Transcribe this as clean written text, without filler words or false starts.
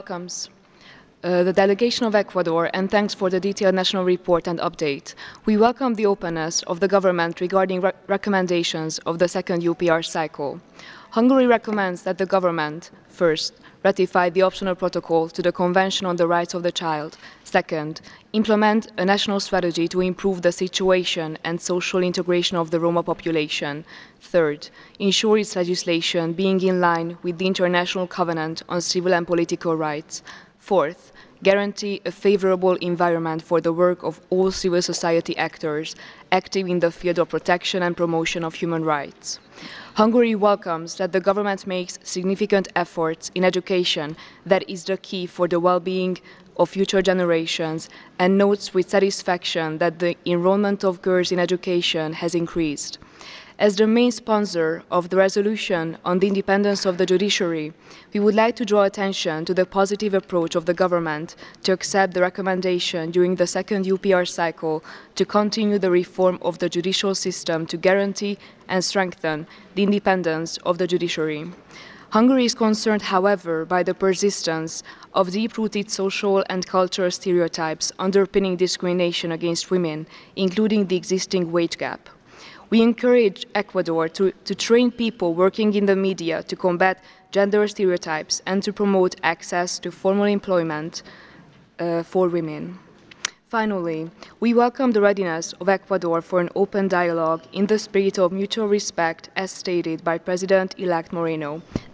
welcomes the delegation of Ecuador and thanks for the detailed national report and update. We welcome the openness of the government regarding recommendations of the second UPR cycle. Hungary recommends that the government, first, ratify the optional protocol to the Convention on the Rights of the Child. Second, implement a national strategy to improve the situation and social integration of the Roma population. Third, ensure its legislation being in line with the International Covenant on Civil and Political Rights. Fourth, guarantee a favorable environment for the work of all civil society actors active in the field of protection and promotion of human rights. Hungary welcomes that the government makes significant efforts in education that is the key for the well-being of future generations and notes with satisfaction that the enrollment of girls in education has increased. As the main sponsor of the resolution on the independence of the judiciary, we would like to draw attention to the positive approach of the government to accept the recommendation during the second UPR cycle to continue the reform of the judicial system to guarantee and strengthen the independence of the judiciary. Hungary is concerned, however, by the persistence of deep-rooted social and cultural stereotypes underpinning discrimination against women, including the existing wage gap. We encourage Ecuador to train people working in the media to combat gender stereotypes and to promote access to formal employment for women. Finally, we welcome the readiness of Ecuador for an open dialogue in the spirit of mutual respect as stated by President-elect Moreno.